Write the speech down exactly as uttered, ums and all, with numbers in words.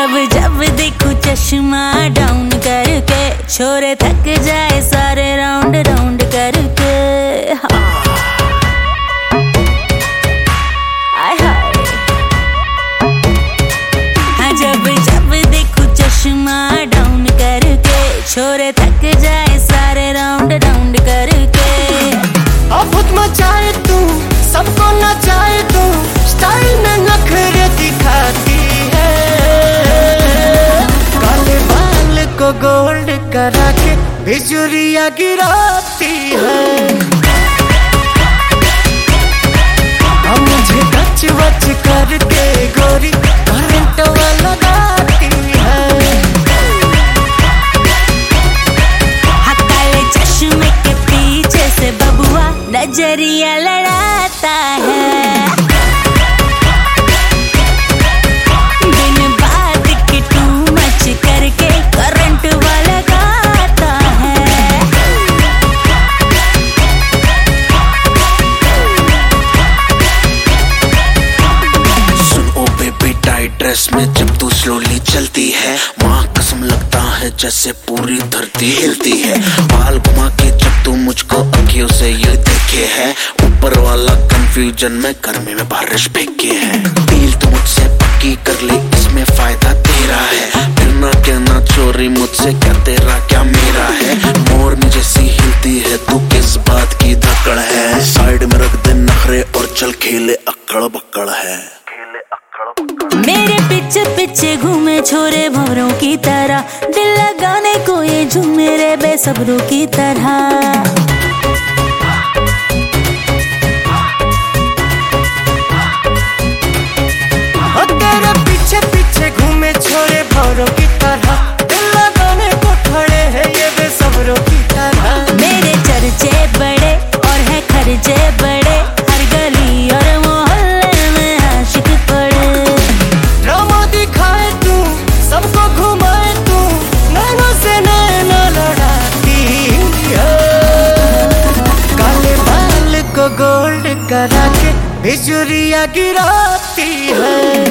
जब जब देखूं चश्मा डाउन करके, छोरे थक जाए सारे राउंड राउंड करके। हाँ। आय हाय। हाँ जब जब देखूं चश्मा डाउन करके, छोरे थक जाए सारे राउंड राउंड करके। आफत मचाए तू, सबको नचाए तू, स्टाइल में नखरे दिखाती है। काले बाल को गोल्ड करा के बिजुरिया गिराती है। हम मुझे कच वच करके गोरी करंट लगाती है। हाँ काले चश्मे के पीछे से बबुआ नजरिया लड़ाता है। दिन बात की टू मच करके करंट वाला गाता है। सुन ओ बेबी टाइट ड्रेस में जब तू स्लोली चलती है, माँ कसम लगता है जैसे पूरी धरती हिलती है। बाल घुमा के जब तू मुझको अखियों से ये देखे है, ऊपर वाला कंफ्यूजन में गर्मी में बारिश फेंके है। डील तू मुझसे पक्की कर ले, इसमें फायदा तेरा है। फिर ना कहना चोरी मुझसे, क्या तेरा क्या मेरा है। मोरनी जैसी हिलती है तू, किस बात की धकड़ है। साइड में रख दे नखरे और चल खेले अक्कड़ बक्कड़ है। मेरे पीछे पीछे घूमे छोरे भंवरों की तरह, दिल लगाने को ये झूमे रे बेसब्रों की तरह। तेरे पीछे पीछे घूमे छोरे भंवरों की तरह, दिल लगाने को खड़े हैं ये बेसब्रों की तरह। मेरे चर्चे बड़े और है खर्चे बड़े, हर गली और मोहल्ले में आशिक पड़े। ड्रामा दिखाए तू, सबको घुमाए तू, नैनों से नैना लड़ाती है। काले बाल को गोल्ड करा के बिजुरिया गिराती है।